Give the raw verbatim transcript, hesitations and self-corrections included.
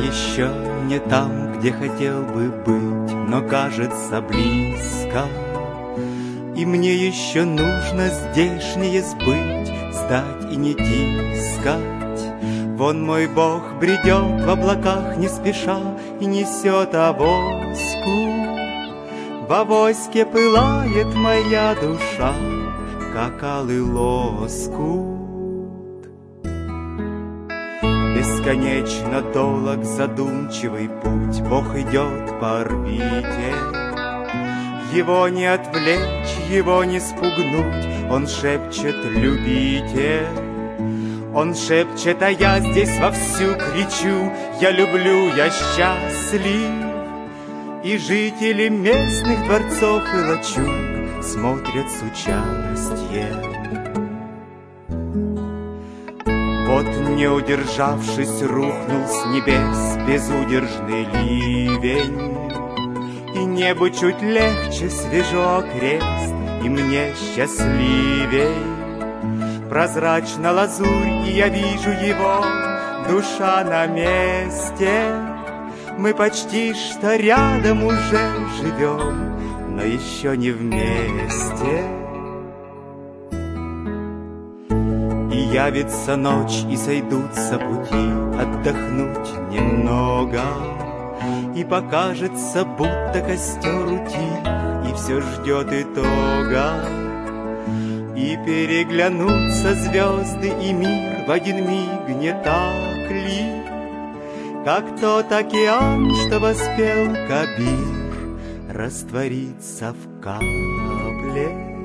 еще не там, где хотел бы быть, но кажется близко. И мне еще нужно здешнее сбыть, сдать и не тискать. Вон мой Бог бредет в облаках не спеша и несет авоську. В авоське пылает моя душа, как алый лоскут. Бесконечно долг задумчивый путь, Бог идет по орбите. Его не отвлечь, его не спугнуть, Он шепчет «любите». Он шепчет, а я здесь вовсю кричу: я люблю, я счастлив. И жители местных дворцов и лачуг смотрят с участием. Вот, не удержавшись, рухнул с небес безудержный ливень, и небу чуть легче, свежо окрест, и мне счастливей. Прозрачна лазурь, и я вижу его, душа на месте. Мы почти что рядом уже живем, но еще не вместе. И явится ночь, и сойдутся пути отдохнуть немного, и покажется, будто костер утих, и все ждет итога. И переглянутся звезды и мир в один миг, не так ли? Как тот океан, что воспел Кабир, растворится в капле.